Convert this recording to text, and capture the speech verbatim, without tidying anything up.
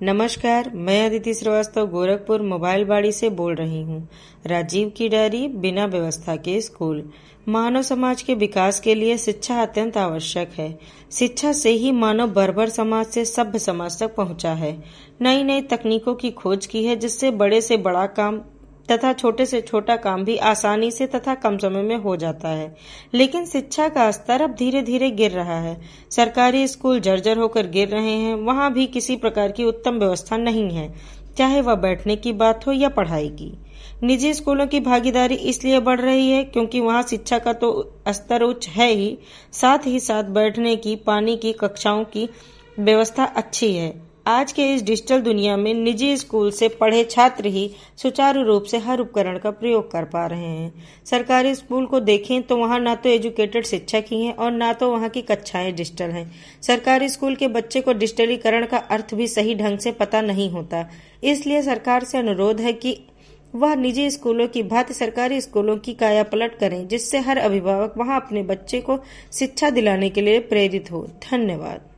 नमस्कार, मैं अदिति श्रीवास्तव गोरखपुर मोबाइल बाड़ी से बोल रही हूँ। राजीव की डायरी, बिना व्यवस्था के स्कूल। मानव समाज के विकास के लिए शिक्षा अत्यंत आवश्यक है। शिक्षा से ही मानव बर्बर समाज से सभ्य समाज तक पहुँचा है। नई नई तकनीकों की खोज की है, जिससे बड़े से बड़ा काम तथा छोटे से छोटा काम भी आसानी से तथा कम समय में हो जाता है। लेकिन शिक्षा का स्तर अब धीरे धीरे गिर रहा है। सरकारी स्कूल जर्जर होकर गिर रहे हैं। वहां भी किसी प्रकार की उत्तम व्यवस्था नहीं है, चाहे वह बैठने की बात हो या पढ़ाई की। निजी स्कूलों की भागीदारी इसलिए बढ़ रही है क्योंकि वहां शिक्षा का तो स्तर उच्च है ही, साथ ही साथ बैठने की, पानी की, कक्षाओं की व्यवस्था अच्छी है। आज के इस डिजिटल दुनिया में निजी स्कूल से पढ़े छात्र ही सुचारू रूप से हर उपकरण का प्रयोग कर पा रहे हैं। सरकारी स्कूल को देखें तो वहां ना तो एजुकेटेड शिक्षक ही हैं और ना तो वहां की कक्षाएं डिजिटल हैं। सरकारी स्कूल के बच्चे को डिजिटलीकरण का अर्थ भी सही ढंग से पता नहीं होता। इसलिए सरकार से अनुरोध है कि वह निजी स्कूलों की भांति सरकारी स्कूलों की काया पलट करें, जिससे हर अभिभावक वहां अपने बच्चे को शिक्षा दिलाने के लिए प्रेरित हो। धन्यवाद।